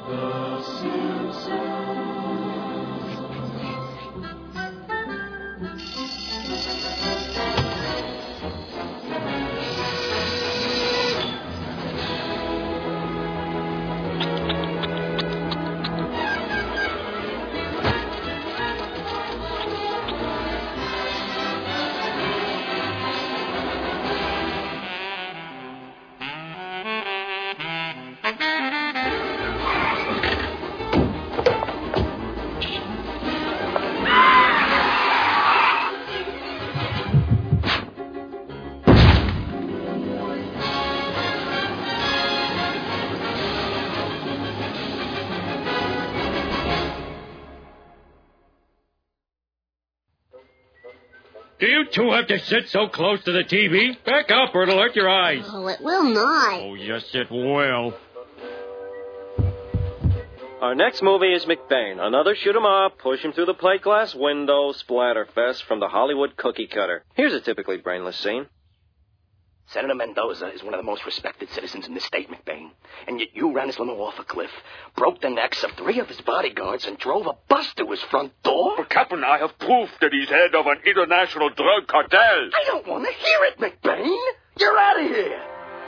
The Simpsons. Do you two have to sit so close to the TV? Back up or it'll hurt your eyes. Oh, it will not. Oh, yes, it will. Our next movie is McBain. Another shoot-'em-up, push him through the plate glass window, splatterfest from the Hollywood cookie cutter. Here's a typically brainless scene. Senator Mendoza is one of the most respected citizens in this state, McBain. And yet you ran his limo off a cliff, broke the necks of 3 of his bodyguards, and drove a bus to his front door? But, Captain, I have proof that he's head of an international drug cartel. I don't want to hear it, McBain. You're out of here.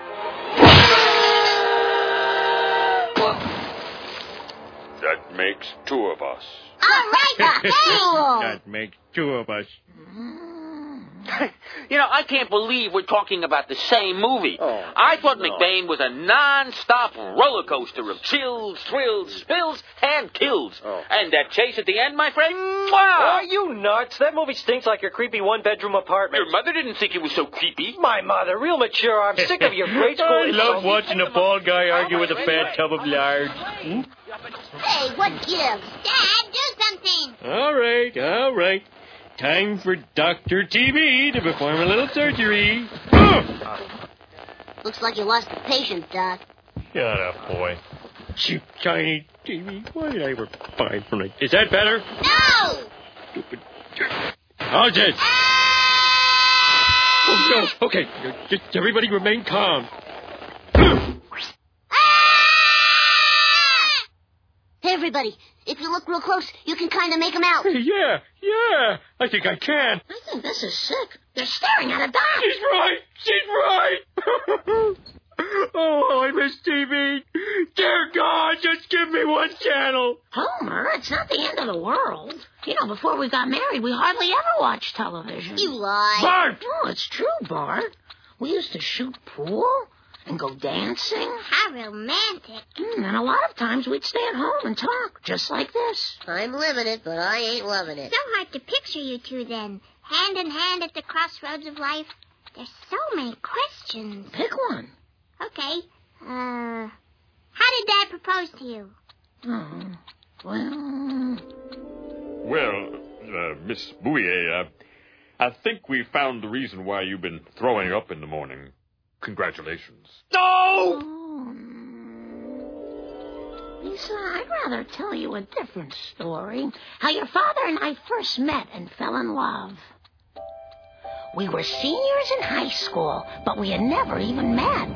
That makes 2 of us. All right, That makes 2 of us. You know, I can't believe we're talking about the same movie. Oh, I thought McBain was a non-stop roller coaster of chills, thrills, spills, and kills. Oh. And that chase at the end, my friend, mwah! Are you nuts? That movie stinks like your creepy one-bedroom apartment. Your mother didn't think it was so creepy. My mother, real mature. I'm sick of your grade school I love insults. watching a bald guy argue with a fat tub of lard. Hey, what gives? Dad, do something. All right. Time for Dr. TB to perform a little surgery. Looks like you lost the patient, Doc. Shut up, boy. Cheap Chinese TB. Why did I ever buy from it? Is that better? No! Stupid. How's it? Oh, no. Okay. Just everybody remain calm. Hey, everybody. If you look real close, you can kind of make them out. Yeah. I think I can. I think this is sick. They're staring at a Doc. She's right. Oh, I miss TV. Dear God, just give me one channel. Homer, it's not the end of the world. You know, before we got married, we hardly ever watched television. You lie. Bart! Oh, it's true, Bart. We used to shoot pool and go dancing. How romantic. And a lot of times we'd stay at home and talk, just like this. I'm living it, but I ain't loving it. So hard to picture you two then, hand in hand at the crossroads of life. There's so many questions. Pick one. Okay. How did Dad propose to you? Oh, well... Well, Miss Bouillet, I think we found the reason why you've been throwing up in the morning. Congratulations. No! Lisa, I'd rather tell you a different story. How your father and I first met and fell in love. We were seniors in high school, but we had never even met.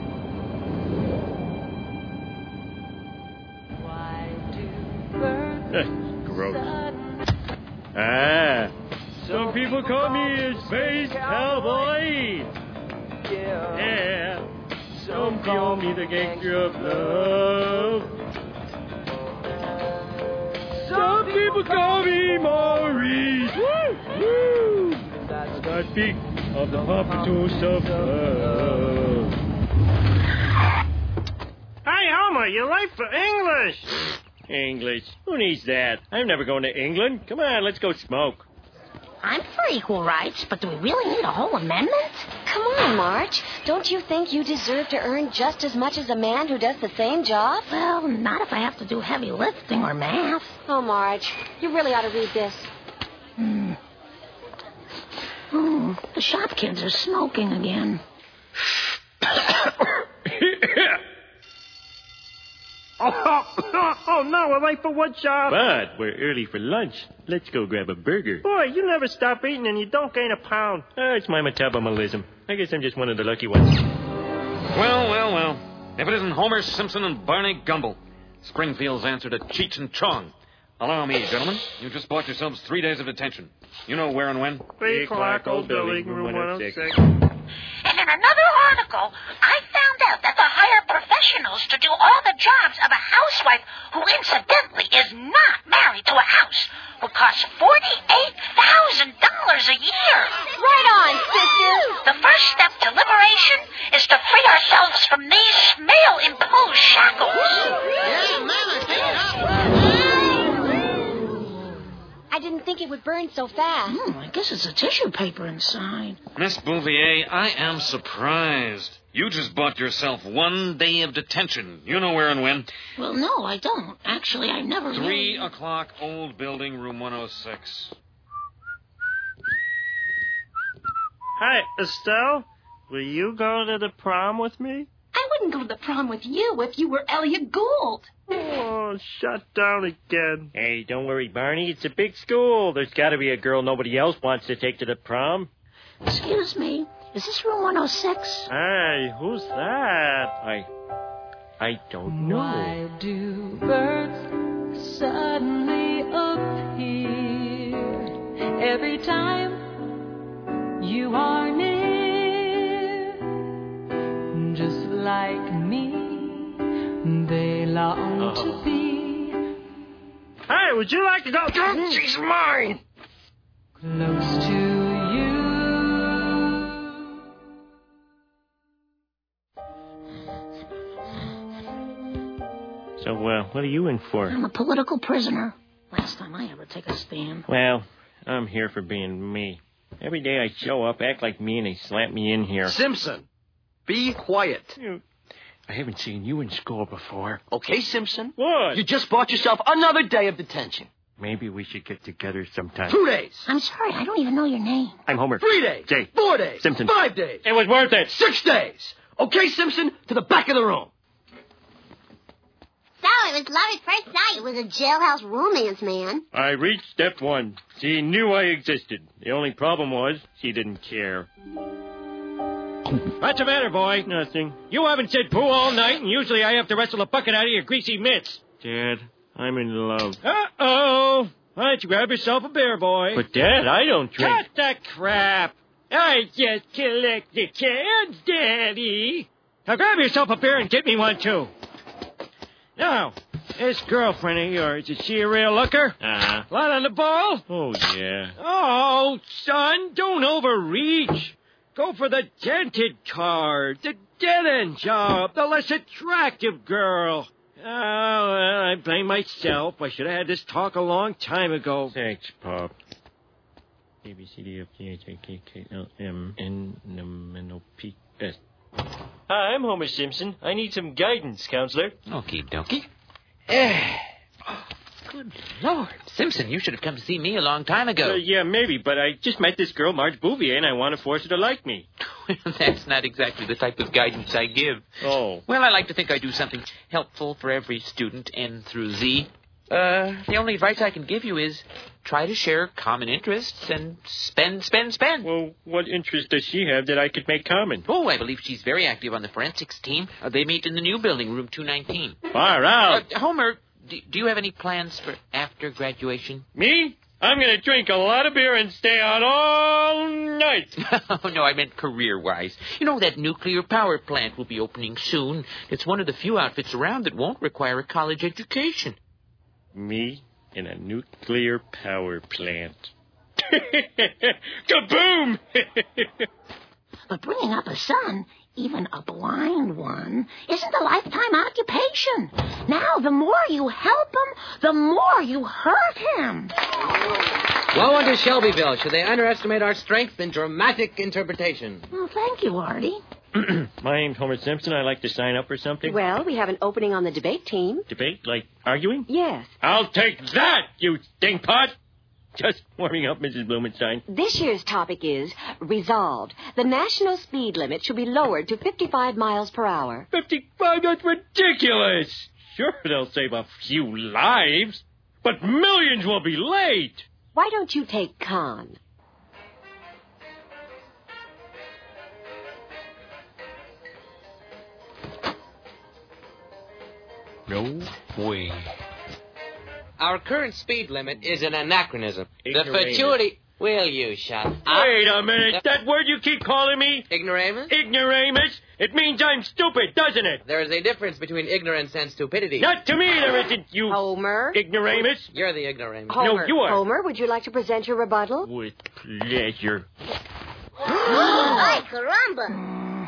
Gross. Some people call me a space cowboy. Yeah. Some call me the gangster of love. Some people call me Maurice. Woo! I speak of the pompadours of love. Hey, Homer, you're late for English. English? Who needs that? I'm never going to England. Come on, let's go smoke. I'm for equal rights, but do we really need a whole amendment? Come on, Marge. Don't you think you deserve to earn just as much as a man who does the same job? Well, not if I have to do heavy lifting or math. Oh, Marge, you really ought to read this. Oh, the shop kids are smoking again. Oh, no, we're late for what job? But we're early for lunch. Let's go grab a burger. Boy, you never stop eating and you don't gain a pound. It's my metabolism. I guess I'm just one of the lucky ones. Well. If it isn't Homer Simpson and Barney Gumble. Springfield's answer to Cheech and Chong. Allow me, gentlemen. You just bought yourselves 3 days of detention. You know where and when? 3 o'clock, Old Building, room 106. And in another article, I found out that they hire professionals to do all the jobs of a housewife who incidentally is not married to a house, who costs $48,000 a year. Right on, sister. The first step to liberation is to free ourselves from these male-imposed shackles. Yeah, Mama, take it up. I didn't think it would burn so fast. I guess it's a tissue paper inside. Miss Bouvier, I am surprised. You just bought yourself 1 day of detention. You know where and when? Well, no, I don't. Actually, I never 3 o'clock, Old Building, room 106. Hi, Estelle. Will you go to the prom with me? I wouldn't go to the prom with you if you were Elliot Gould. Oh, shut down again. Hey, don't worry, Barney. It's a big school. There's got to be a girl nobody else wants to take to the prom. Excuse me. Is this room 106? Hey, who's that? I don't know. Why do birds suddenly appear every time you are near? Just like me, they long to be. Hey, would you like to go? She's mine! Close to you. So, what are you in for? I'm a political prisoner. Last time I ever take a stand. Well, I'm here for being me. Every day I show up, act like me, and they slap me in here. Simpson, be quiet. I haven't seen you in school before. Okay, Simpson. What? You just bought yourself another day of detention. Maybe we should get together sometime. 2 days. I'm sorry, I don't even know your name. I'm Homer. 3 days. Jay. 4 days. Simpson. 5 days. It was worth it. 6 days. Okay, Simpson, to the back of the room. So it was love at first sight. It was a jailhouse romance, man. I reached step 1. She knew I existed. The only problem was she didn't care. What's the matter, boy? Nothing. You haven't said poo all night, and usually I have to wrestle a bucket out of your greasy mitts. Dad, I'm in love. Uh-oh. Why don't you grab yourself a beer, boy? But, Dad, I don't drink. Cut the crap. I just collect the cans, Daddy. Now grab yourself a beer and get me one, too. Now, this girlfriend of yours, is she a real looker? Uh-huh. Lot on the ball? Oh, yeah. Oh, son, don't overreach. Go for the dented card, the dead-end job, the less attractive girl. Oh, well, I blame myself. I should have had this talk a long time ago. Thanks, Pop. A, B, C, D, F, G, H, I, K, K, L, M, N, N, O, P, S. Hi, I'm Homer Simpson. I need some guidance, counselor. Okie dokie. Good Lord. Simpson, you should have come to see me a long time ago. Yeah, maybe, but I just met this girl, Marge Bouvier, and I want to force her to like me. That's not exactly the type of guidance I give. Oh. Well, I like to think I do something helpful for every student, N through Z. The only advice I can give you is try to share common interests and spend. Well, what interest does she have that I could make common? Oh, I believe she's very active on the forensics team. They meet in the new building, room 219. Far out. Homer, do you have any plans for after graduation? Me? I'm going to drink a lot of beer and stay out all night. Oh, no, I meant career-wise. You know, that nuclear power plant will be opening soon. It's one of the few outfits around that won't require a college education. Me in a nuclear power plant. Kaboom! But bringing up a son, even a blind one, isn't a lifetime occupation. Now, the more you help him, the more you hurt him. Woe unto Shelbyville, should they underestimate our strength in dramatic interpretation. Well, thank you, Artie. My name's Homer Simpson. I'd like to sign up for something. Well, we have an opening on the debate team. Debate? Like arguing? Yes. I'll take that, you stinkpot! Just warming up, Mrs. Blumenstein. This year's topic is resolved. The national speed limit should be lowered to 55 miles per hour. 55? That's ridiculous! Sure, they'll save a few lives, but millions will be late. Why don't you take Con? No way. Our current speed limit is an anachronism. Ignoramus. The fatuity... Will you shut up? Wait a minute. That word you keep calling me? Ignoramus? Ignoramus? It means I'm stupid, doesn't it? There is a difference between ignorance and stupidity. Not to me there isn't, you... Homer? Ignoramus? You're the ignoramus. Homer. No, you are. Homer, would you like to present your rebuttal? With pleasure. Ay, caramba.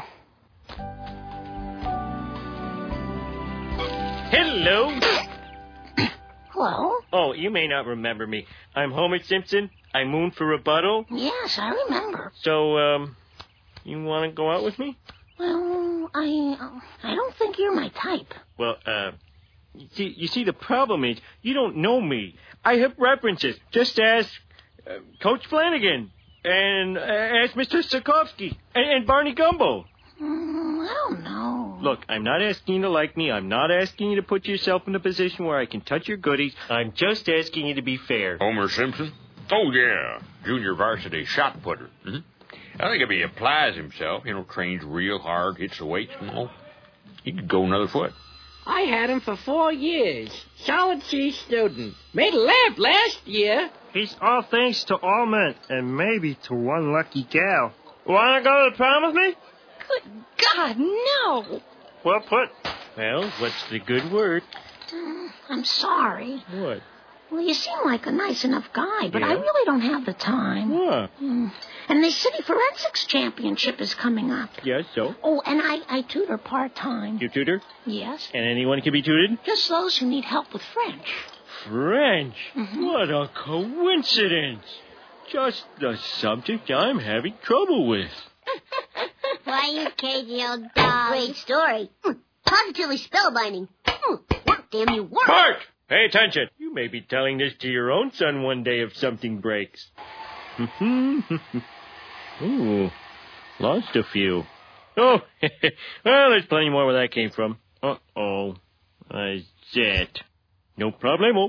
Hello. Hello? Oh, you may not remember me. I'm Homer Simpson. I mooned for rebuttal. Yes, I remember. So, you want to go out with me? Well, I don't think you're my type. Well, you see, the problem is you don't know me. I have references. Just ask Coach Flanagan and ask Mr. Sokovsky and Barney Gumbo. I don't know. Look, I'm not asking you to like me. I'm not asking you to put yourself in a position where I can touch your goodies. I'm just asking you to be fair. Homer Simpson? Oh, yeah. Junior varsity shot putter. Mm-hmm. I think if he applies himself, trains real hard, hits the weights and all, he could go another foot. I had him for 4 years. Solid C student. Made a lamp last year. He's all thanks to Almond and maybe to one lucky gal. Want to go to the prom with me? Good God, no. Well put. Well, what's the good word? I'm sorry. What? Well, you seem like a nice enough guy, but Yeah? I really don't have the time. What? And the City Forensics Championship is coming up. Yes, so? Oh, and I tutor part-time. You tutor? Yes. And anyone can be tutored? Just those who need help with French. French? Mm-hmm. What a coincidence. Just the subject I'm having trouble with. Why, you cagey old dog. Great story. Positively spellbinding. Work, damn you, work. Bart! Pay attention. You may be telling this to your own son one day if something breaks. Ooh, lost a few. Oh, well, there's plenty more where that came from. Uh-oh. That. No problemo.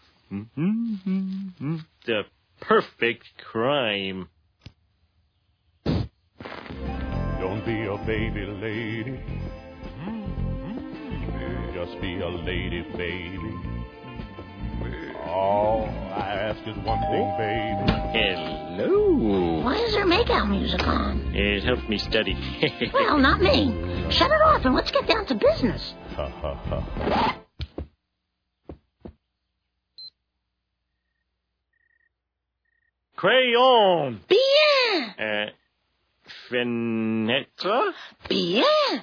The perfect crime. Don't be a baby lady. Just be a lady, baby. All I ask is one thing, baby. Hello. Why is there makeout music on? It helps me study. Well, not me. Shut it off and let's get down to business. Ha, ha, ha. Crayon. Bien. Fenêtre. Bien.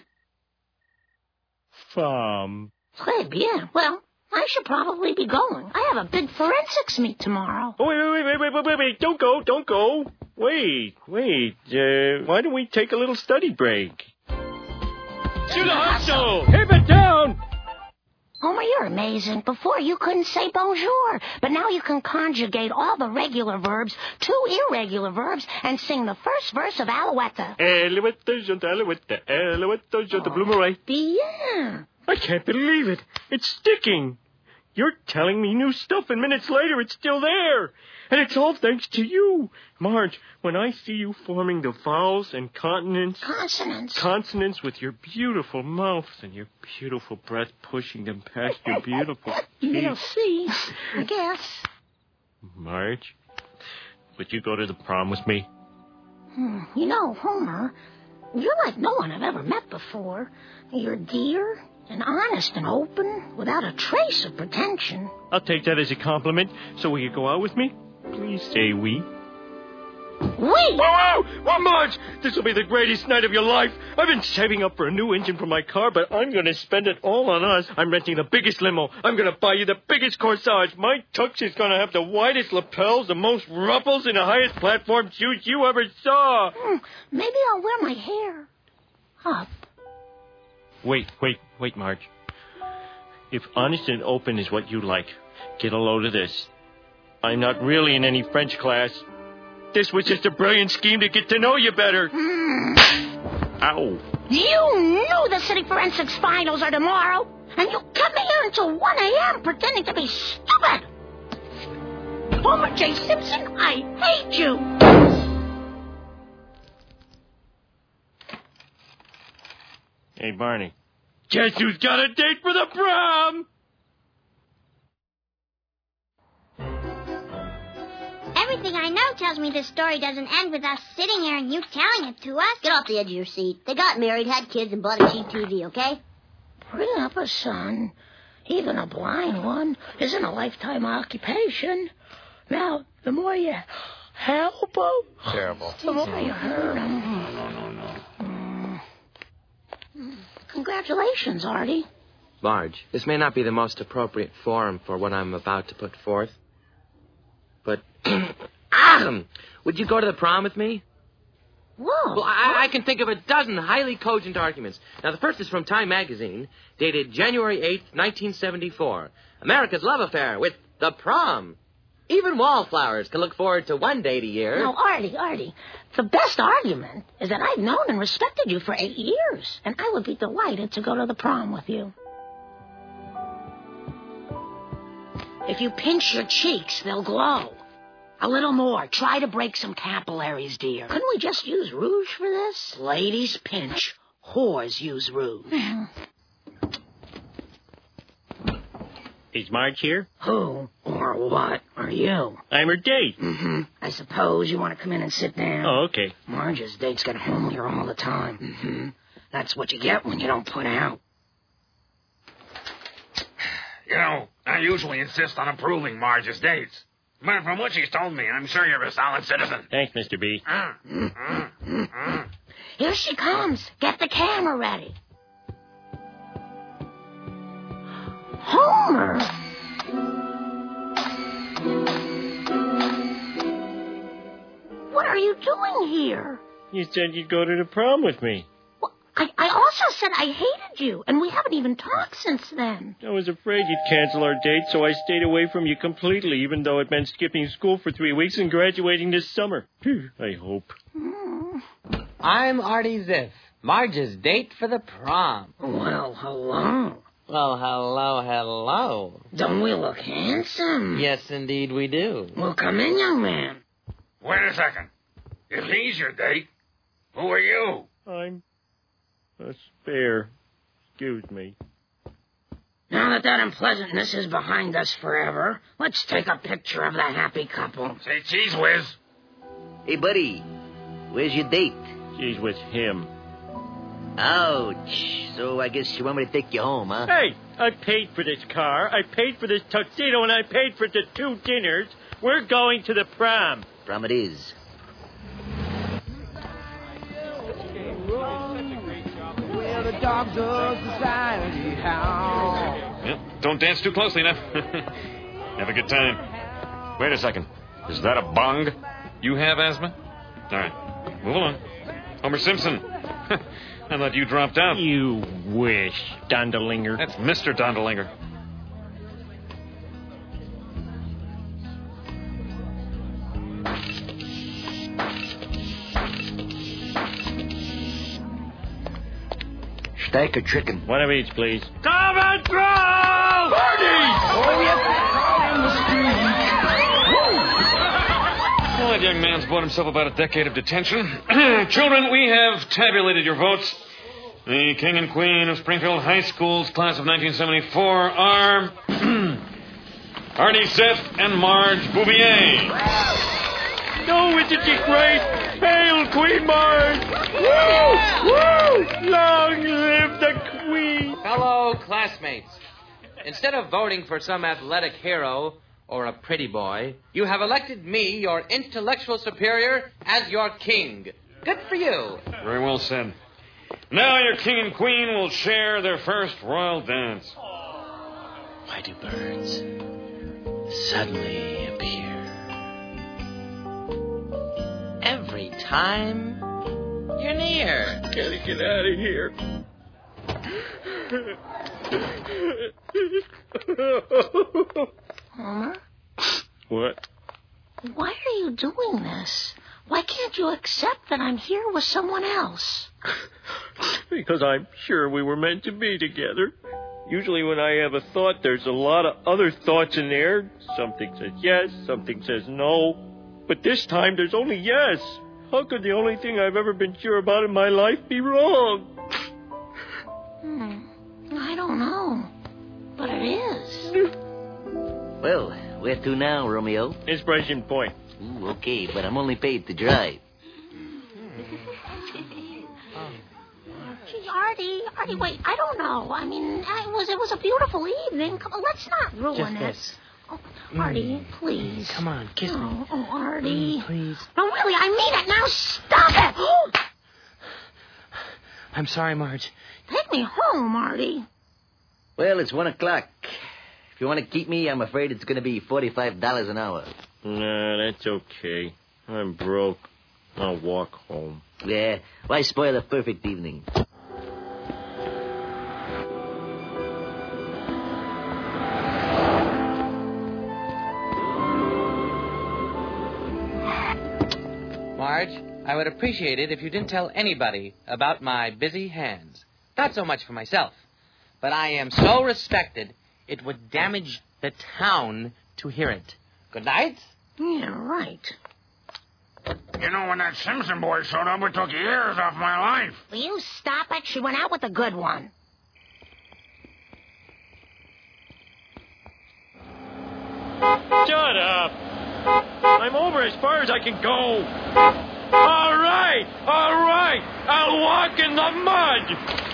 Femme. Très bien. Well, I should probably be going. I have a big forensics meet tomorrow. Oh, wait. Don't go. Wait. Why don't we take a little study break? To the hustle! Hip it down! Homer, you're amazing. Before you couldn't say bonjour, but now you can conjugate all the regular verbs, 2 irregular verbs, and sing the first verse of Alouette. Alouette, bloomerang. Bien. I can't believe it. It's sticking. You're telling me new stuff, and minutes later it's still there. And it's all thanks to you. Marge, when I see you forming the vowels and consonants with your beautiful mouth and your beautiful breath pushing them past your beautiful teeth. You'll see, I guess. Marge, would you go to the prom with me? You know, Homer, you're like no one I've ever met before. You're dear and honest and open, without a trace of pretension. I'll take that as a compliment. So will you go out with me? Please say we. We? Whoa, Marge! This will be the greatest night of your life. I've been saving up for a new engine for my car, but I'm going to spend it all on us. I'm renting the biggest limo. I'm going to buy you the biggest corsage. My tux is going to have the widest lapels, the most ruffles, and the highest platform shoes you ever saw. Maybe I'll wear my hair up. Wait, Marge. If honest and open is what you like, get a load of this. I'm not really in any French class. This was just a brilliant scheme to get to know you better. Ow. You knew the City Forensics Finals are tomorrow, and you kept me here until 1 a.m. pretending to be stupid. Homer J. Simpson, I hate you. Hey, Barney, Guess who's got a date for the prom? Everything I know tells me this story doesn't end with us sitting here and you telling it to us. Get off the edge of your seat. They got married, had kids, and bought a cheap TV, okay? Bring up a son, even a blind one, isn't a lifetime occupation. Now, the more you help them, Terrible. the more you hurt them. No. Congratulations, Artie. Marge, this may not be the most appropriate forum for what I'm about to put forth, but would you go to the prom with me? Whoa. Well, I can think of a dozen highly cogent arguments. Now, the first is from Time magazine, dated January 8th, 1974. America's love affair with the prom. Even wallflowers can look forward to one date a year. No, Artie, the best argument is that I've known and respected you for 8 years, and I would be delighted to go to the prom with you. If you pinch your cheeks, they'll glow. A little more. Try to break some capillaries, dear. Couldn't we just use rouge for this? Ladies pinch. Whores use rouge. Is Marge here? Who or what are you? I'm her date. Mm-hmm. I suppose you want to come in and sit down. Oh, okay. Marge's dates get home here all the time. Mm-hmm. That's what you get when you don't put out. You know, I usually insist on approving Marge's dates. But from what she's told me, I'm sure you're a solid citizen. Thanks, Mr. B. Here she comes. Get the camera ready. Homer! What are you doing here? You said you'd go to the prom with me. Well, I also said I hated you, and we haven't even talked since then. I was afraid you'd cancel our date, so I stayed away from you completely, even though it meant skipping school for 3 weeks and graduating this summer. I hope. I'm Artie Ziff, Marge's date for the prom. Well, hello. Well, hello. Don't we look handsome? Yes, indeed we do. Well, come in, young man. Wait a second. If he's your date, who are you? I'm a spare. Excuse me. Now that unpleasantness is behind us forever, let's take a picture of the happy couple. Say cheese whiz. Hey, buddy, where's your date? She's with him. Ouch. So I guess you want me to take you home, huh? Hey, I paid for this car, I paid for this tuxedo, and I paid for the 2 dinners. We're going to the prom. Prom it is. We're the dogs of society. How? Yep, don't dance too closely now. Have a good time. Wait a second. Is that a bong? You have asthma? All right, move along. Homer Simpson. I thought you dropped out. You wish, Dondelinger. That's Mr. Dondelinger. Steak or chicken? One of each, please. Come and throw! Bernie! Oh, yes, in the street. Well, that young man's bought himself about a decade of detention. Children, we have tabulated your votes. The King and Queen of Springfield High School's class of 1974 are Artie Ziff and Marge Bouvier. No, isn't she great? Hail, Queen Marge! Woo! Woo! Long live the Queen! Fellow classmates, instead of voting for some athletic hero or a pretty boy, you have elected me, your intellectual superior, as your king. Good for you. Very well said. Now your king and queen will share their first royal dance. Why do birds suddenly appear every time you're near? Gotta get out of here. Homer? What? Why are you doing this? Why can't you accept that I'm here with someone else? Because I'm sure we were meant to be together. Usually when I have a thought, there's a lot of other thoughts in there. Something says yes, something says no. But this time, there's only yes. How could the only thing I've ever been sure about in my life be wrong? don't know. But it is. Well, where to now, Romeo? Inspiration Point. Ooh, okay, but I'm only paid to drive. Gee, Artie, wait, I don't know. I mean, it was a beautiful evening. Come on, let's not ruin it. This. Oh, Artie, please. Come on, kiss me. Oh, Artie. Please. No, really, I mean it. Now stop it. I'm sorry, Marge. Take me home, Artie. Well, it's 1 o'clock. If you want to keep me, I'm afraid it's going to be $45 an hour. Nah, that's okay. I'm broke. I'll walk home. Yeah, why spoil a perfect evening? Marge, I would appreciate it if you didn't tell anybody about my busy hands. Not so much for myself, but I am so respected, it would damage the town to hear it. Good night? Yeah, right. You know, when that Simpson boy showed up, it took years off my life. Will you stop it? She went out with a good one. Shut up. I'm over as far as I can go. All right. I'll walk in the mud.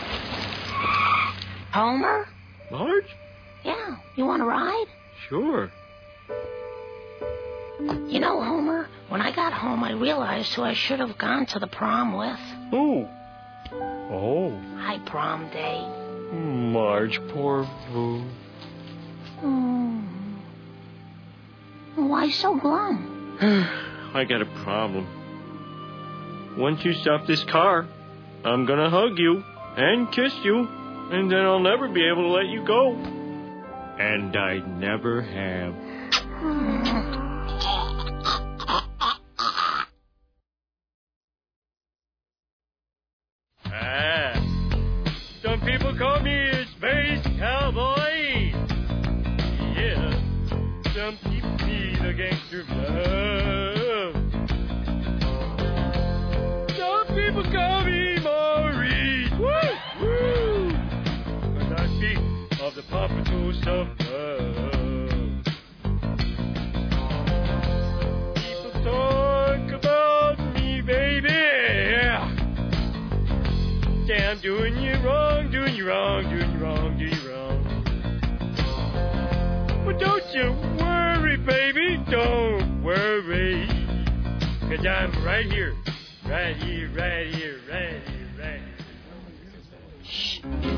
Homer? Marge? Yeah, you want to ride? Sure. You know, Homer, when I got home, I realized who I should have gone to the prom with. Who? Oh. Hi, prom day. Marge, poor Boo. Why so glum? I got a problem. Once you stop this car, I'm gonna hug you and kiss you, and then I'll never be able to let you go. And I never have. Some people call me a space cowboy. Yeah, some people need a gangster love. Some people call me Maurice. Woo, woo. 'Cause I speak of the pompadours of love. People talk about me, baby. Say I'm doing you wrong, doing you wrong, doing you wrong, doing you wrong. But don't you worry, baby, don't worry. 'Cause I'm right here, right here, right here, right here, right here. Shh.